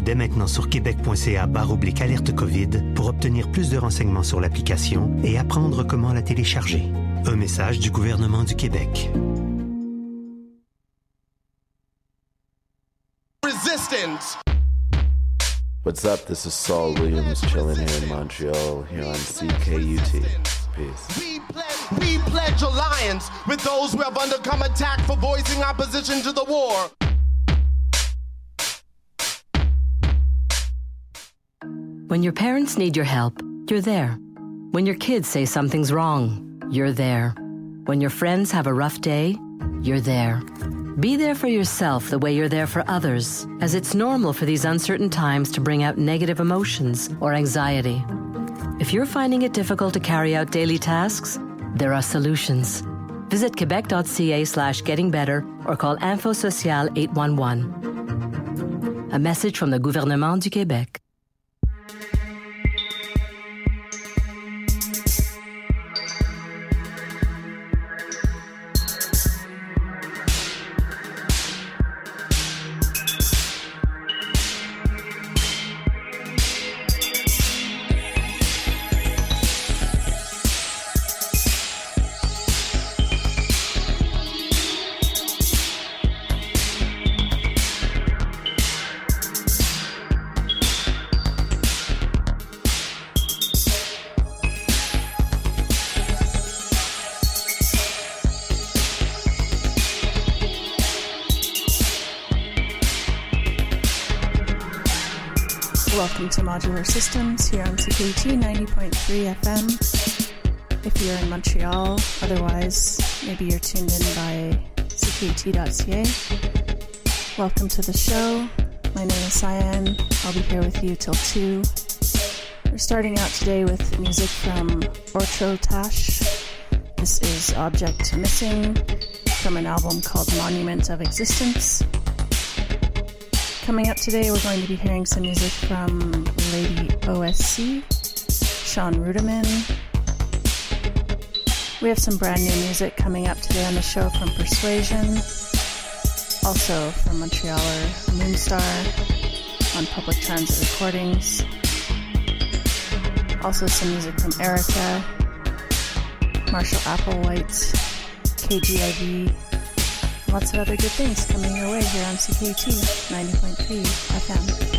dès maintenant sur québec.ca/alerte COVID pour obtenir plus de renseignements sur l'application et apprendre comment la télécharger. Un message du gouvernement du Québec. Resistance. What's up? This is Saul Williams chilling here in Montreal, here on CKUT. Peace. We pledge alliance with those who have undergone attack for voicing opposition to the war. When your parents need your help, you're there. When your kids say something's wrong, you're there. When your friends have a rough day, you're there. Be there for yourself the way you're there for others, as it's normal for these uncertain times to bring out negative emotions or anxiety. If you're finding it difficult to carry out daily tasks, there are solutions. Visit quebec.ca/gettingbetter or call Info Social 811. A message from the gouvernement du Québec. Welcome to Modular Systems here on CKUT 90.3 FM. If you're in Montreal, otherwise, maybe you're tuned in by CKUT.ca. Welcome to the show. My name is Cyan. I'll be here with you till 2. We're starting out today with music from Ortro Tash. This is Object Missing from an album called Monument of Existence. Coming up today, we're going to be hearing some music from Lady OSC, Sean Ruderman. We have some brand new music coming up today on the show from Persuasion, also from Montrealer Moonstar on Public Transit Recordings. Also some music from Erica, Marshall Applewhite, KGIV. Lots of other good things coming your way here on CKUT 90.3 FM.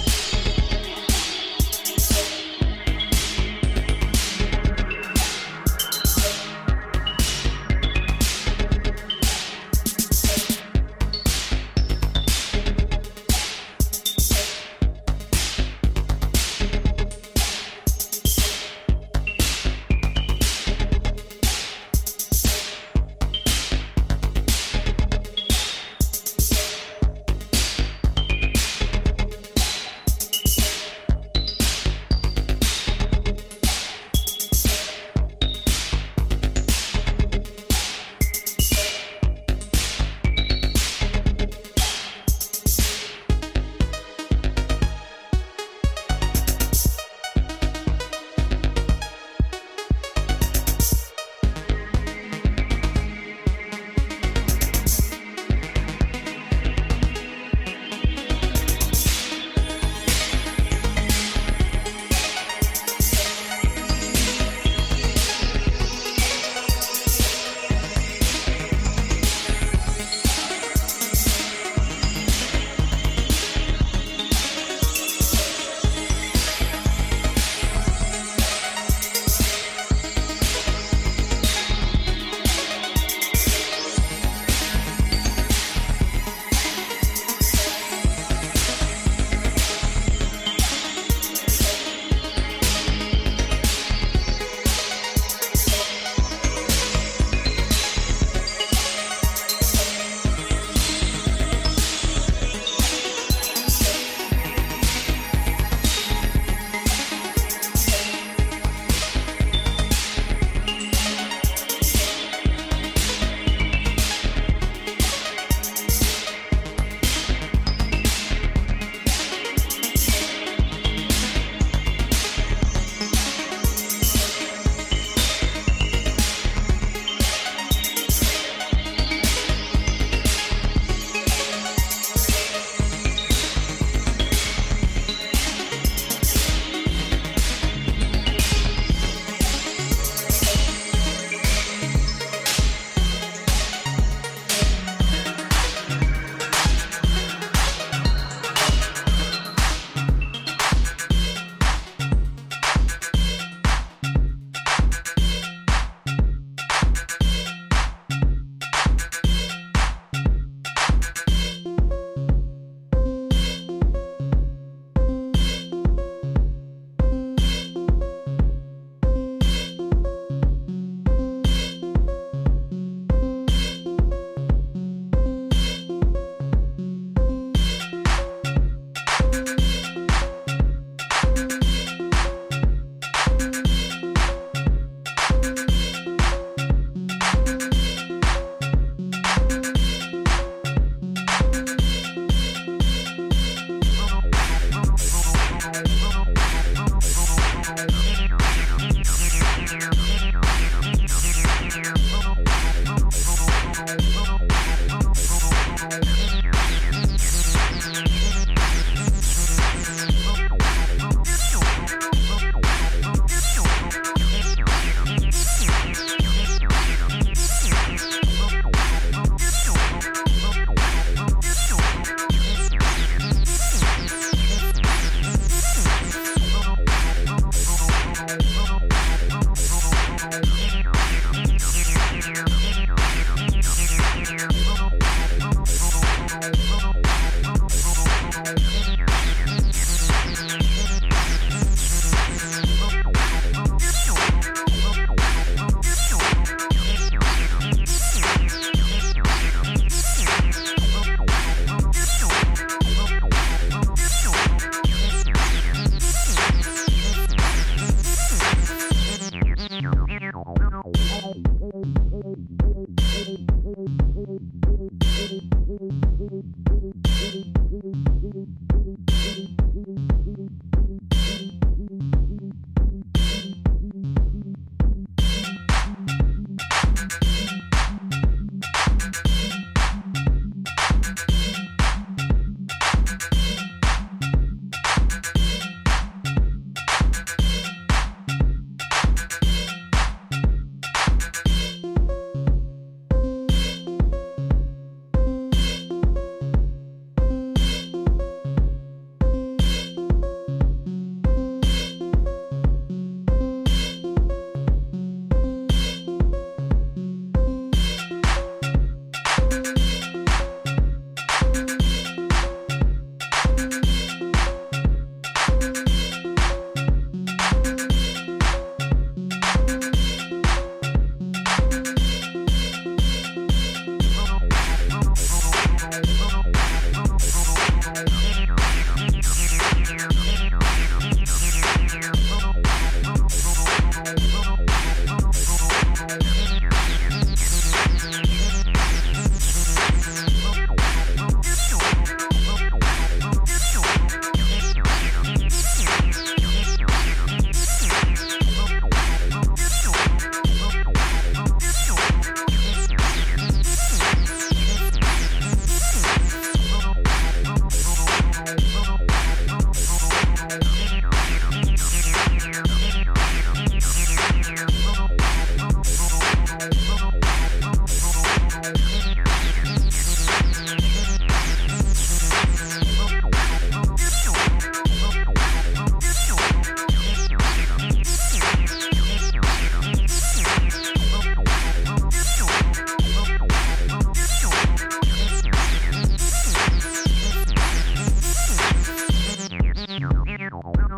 You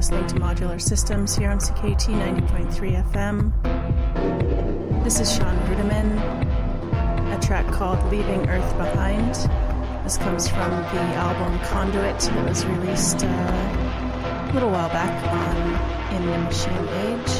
listening to Modular Systems here on CKUT 90.3 FM. This is Sean Rudiman, a track called Leaving Earth Behind. This comes from the album Conduit that was released a little while back on In the Machine Age.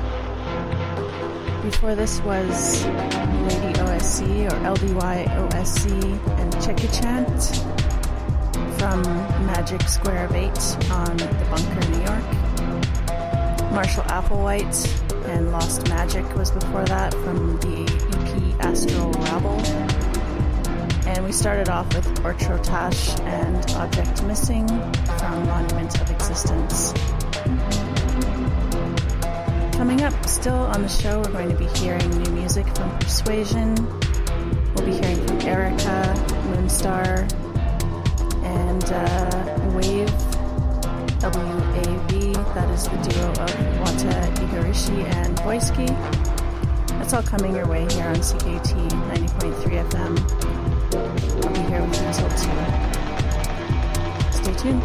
Before this was Lady OSC or LDY OSC and Checky Chant from Magic Square of 8 on The Bunker, New York. Marshall Applewhite and Lost Magic was before that from the EP Astral Rabble. And we started off with Ortrotash and Object Missing from Monument of Existence. Coming up still on the show, we're going to be hearing new music from Persuasion. We'll be hearing from Erica, Moonstar, and Wave, W-A-V, that is the duo of Wata Igarashi and Boyski. That's all coming your way here on CKUT 90.3 FM. I'll be here with you until 2. Stay tuned.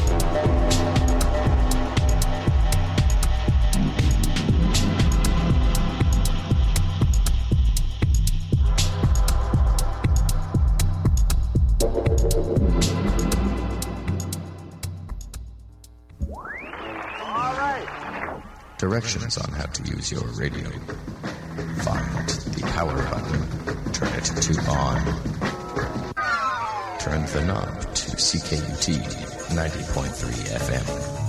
Directions on how to use your radio. Find the power button. Turn it to on. Turn the knob to CKUT 90.3 FM.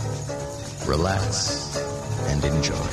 Relax and enjoy.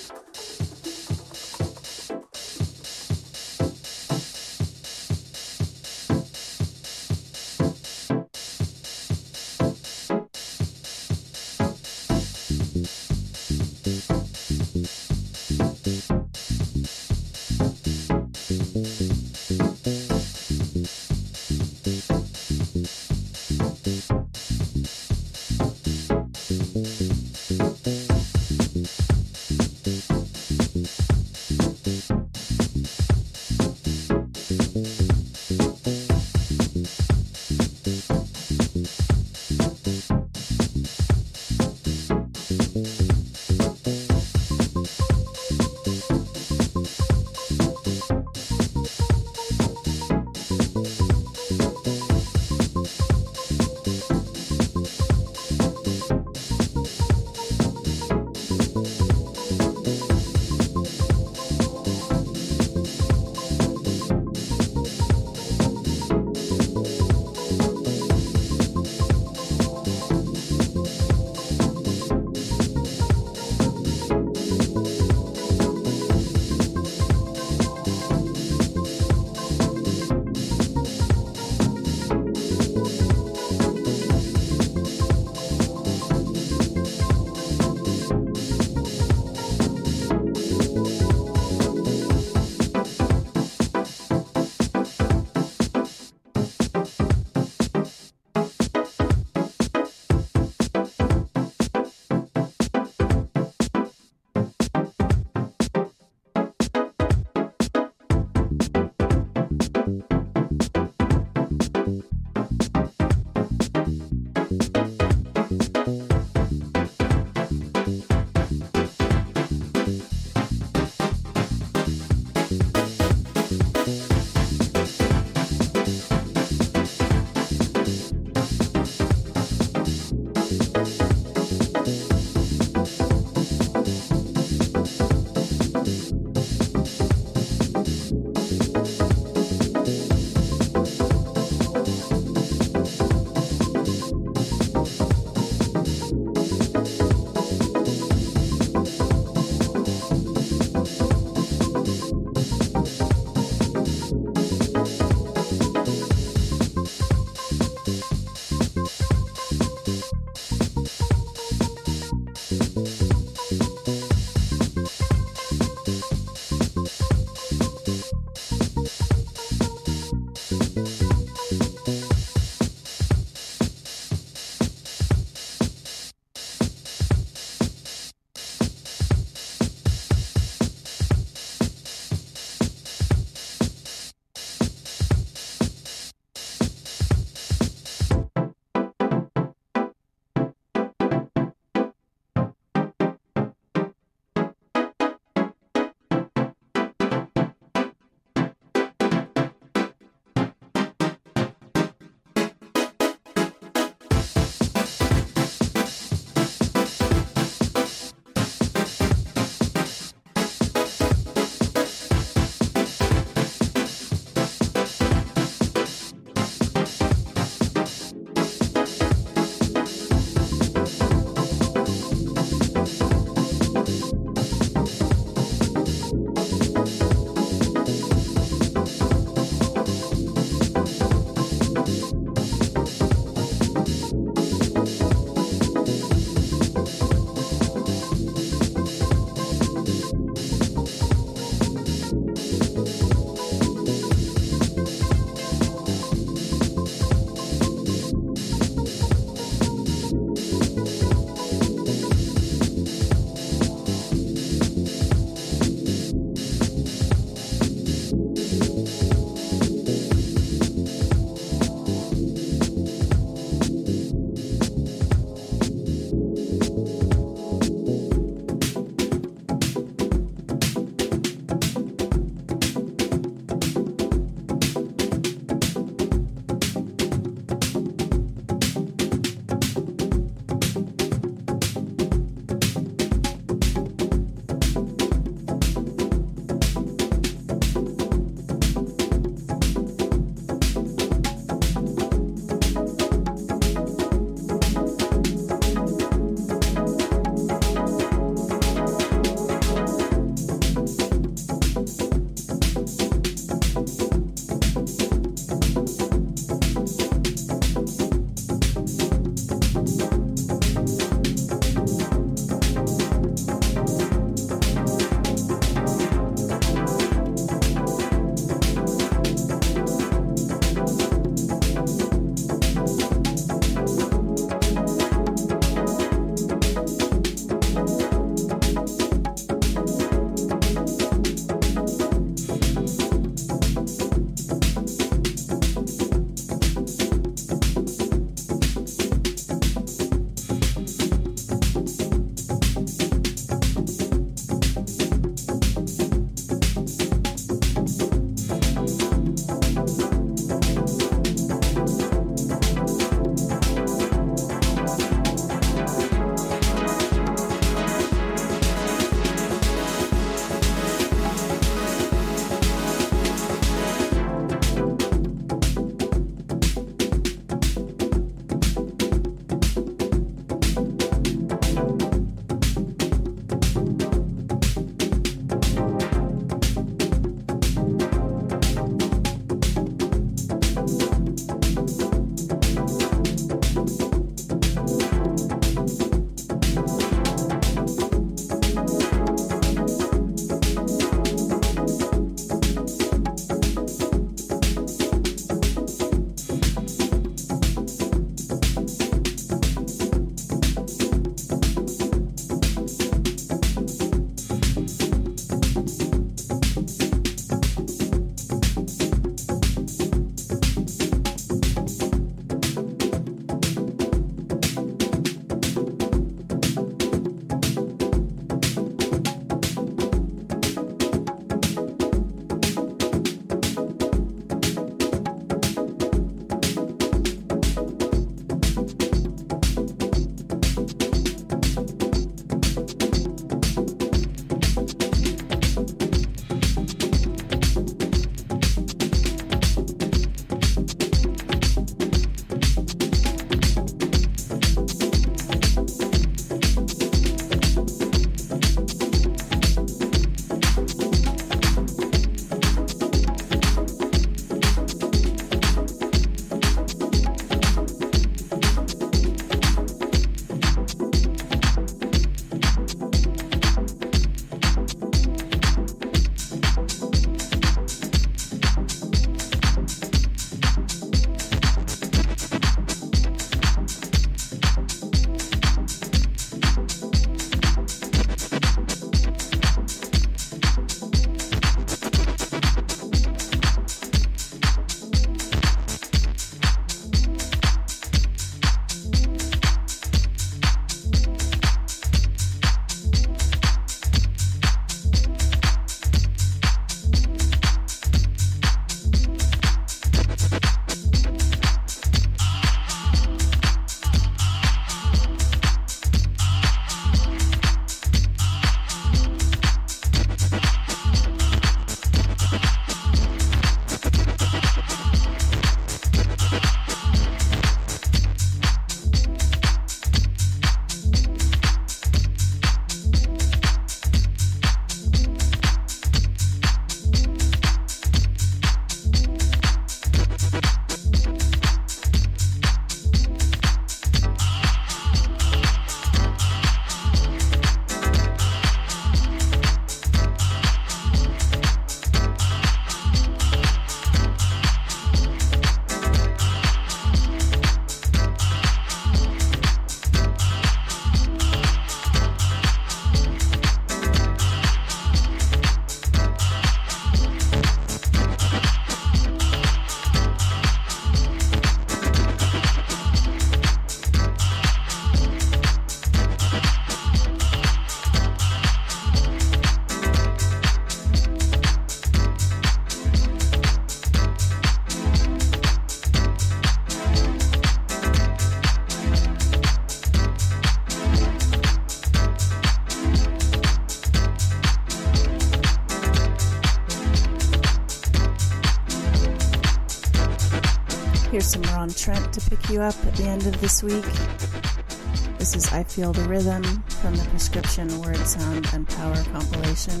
Here's some Ron Trent to pick you up at the end of this week. This is I Feel the Rhythm from the Prescription Word, Sound, and Power compilation.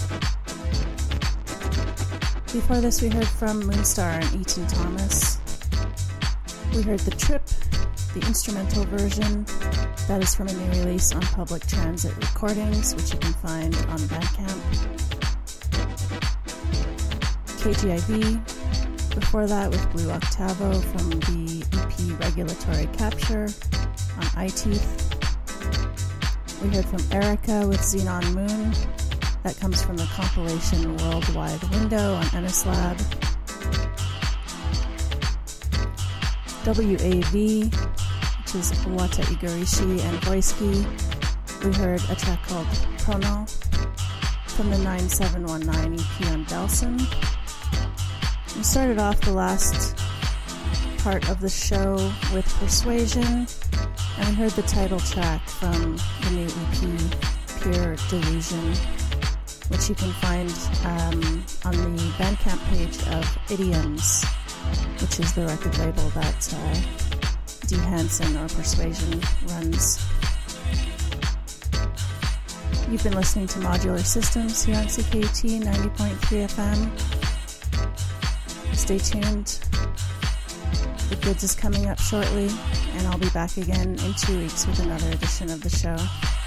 Before this, we heard from Moonstar and Eaton Thomas. We heard The Trip, the instrumental version. That is from a new release on Public Transit Recordings, which you can find on Bandcamp. KGIV. Before that, with Blue Octavo from the EP Regulatory Capture on iTeeth. We heard from Erica with Xenon Moon. That comes from the compilation Worldwide Window on Enislab. WAV, which is Wata Igarashi and Voisky. We heard a track called Prono from the 9719 EP on Delson. We started off the last part of the show with Persuasion, and we heard the title track from the new EP, Pure Delusion, which you can find on the Bandcamp page of Idioms, which is the record label that D. Hansen or Persuasion runs. You've been listening to Modular Systems here on CKUT 90.3 FM. Stay tuned. The Goods is coming up shortly, and I'll be back again in 2 weeks with another edition of the show.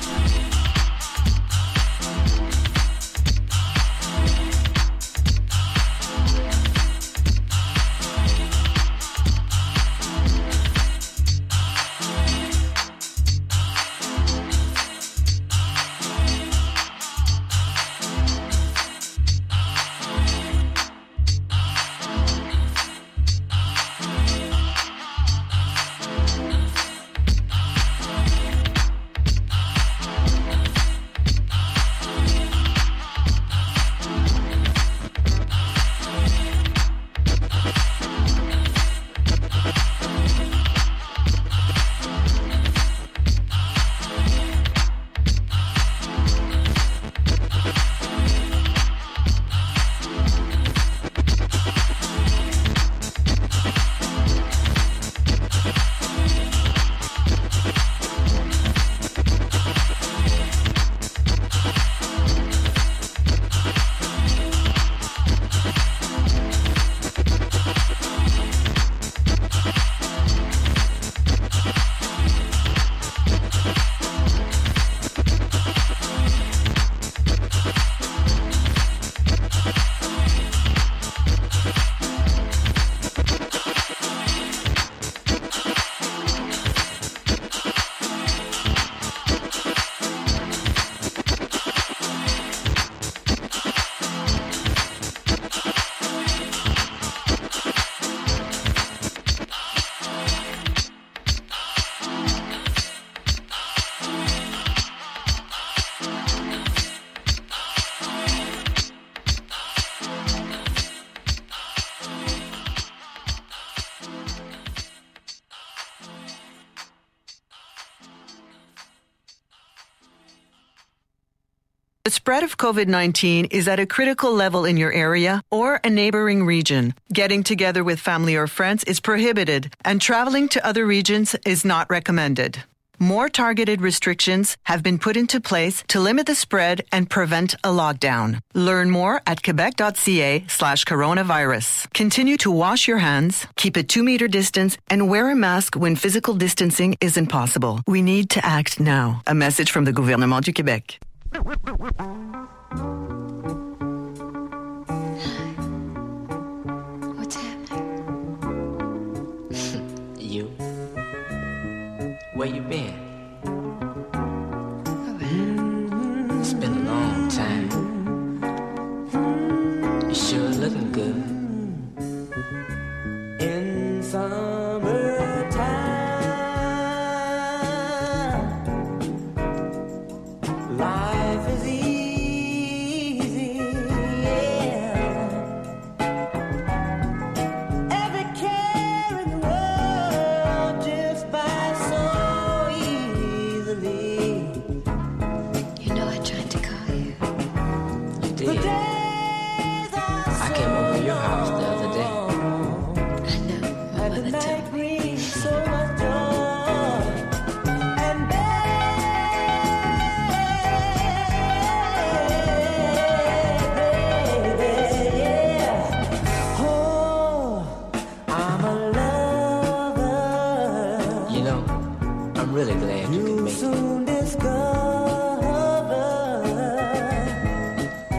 The spread of COVID-19 is at a critical level in your area or a neighboring region. Getting together with family or friends is prohibited, and traveling to other regions is not recommended. More targeted restrictions have been put into place to limit the spread and prevent a lockdown. Learn more at quebec.ca/coronavirus. Continue to wash your hands, keep a 2-meter distance, and wear a mask when physical distancing isn't possible. We need to act now. A message from the Gouvernement du Québec. What's happening? You? Where you been?